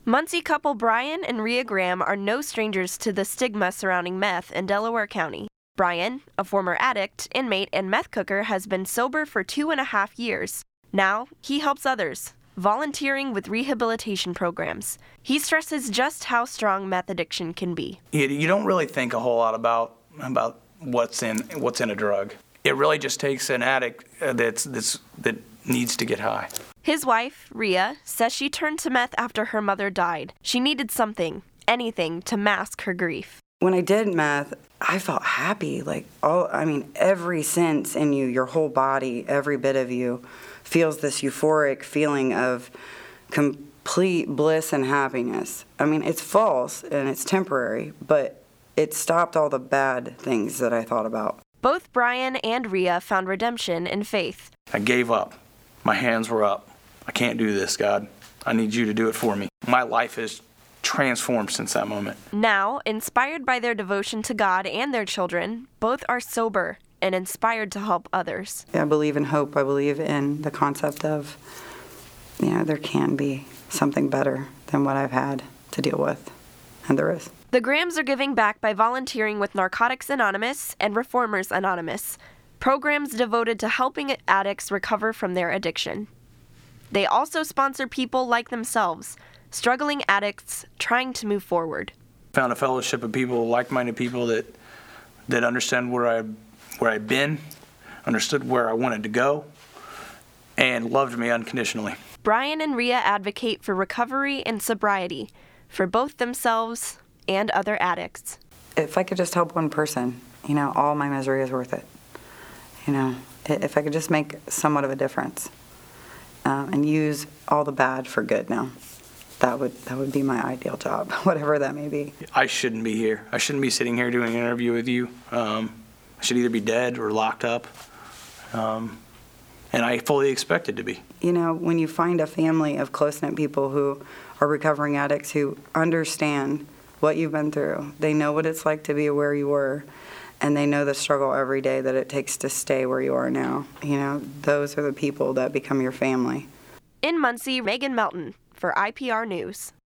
Muncie couple Brian and Rhea Graham are no strangers to the stigma surrounding meth in Delaware County. Brian, a former addict, inmate, and meth cooker, has been sober for 2.5 years. Now, he helps others, volunteering with rehabilitation programs. He stresses just how strong meth addiction can be. You don't really think a whole lot about what's in a drug. It really just takes an addict that needs to get high. His wife, Rhea, says she turned to meth after her mother died. She needed something, anything, to mask her grief. When I did meth, I felt happy. Every sense in you, your whole body, every bit of you feels this euphoric feeling of complete bliss and happiness. It's false and it's temporary, but it stopped all the bad things that I thought about. Both Brian and Rhea found redemption in faith. I gave up. My hands were up. I can't do this, God. I need you to do it for me. My life has transformed since that moment. Now, inspired by their devotion to God and their children, both are sober and inspired to help others. I believe in hope. I believe in the concept of, there can be something better than what I've had to deal with, and there is. The Grahams are giving back by volunteering with Narcotics Anonymous and Reformers Anonymous, programs devoted to helping addicts recover from their addiction. They also sponsor people like themselves, struggling addicts trying to move forward. Found a fellowship of people, like-minded people that understand where I've been, understood where I wanted to go, and loved me unconditionally. Brian and Rhea advocate for recovery and sobriety for both themselves and other addicts. If I could just help one person, all my misery is worth it. If I could just make somewhat of a difference and use all the bad for good now, that would be my ideal job, whatever that may be. I shouldn't be here. I shouldn't be sitting here doing an interview with you. I should either be dead or locked up, and I fully expected to be. When you find a family of close-knit people who are recovering addicts who understand what you've been through, they know what it's like to be where you were, and they know the struggle every day that it takes to stay where you are now. Those are the people that become your family. In Muncie, Megan Melton for IPR News.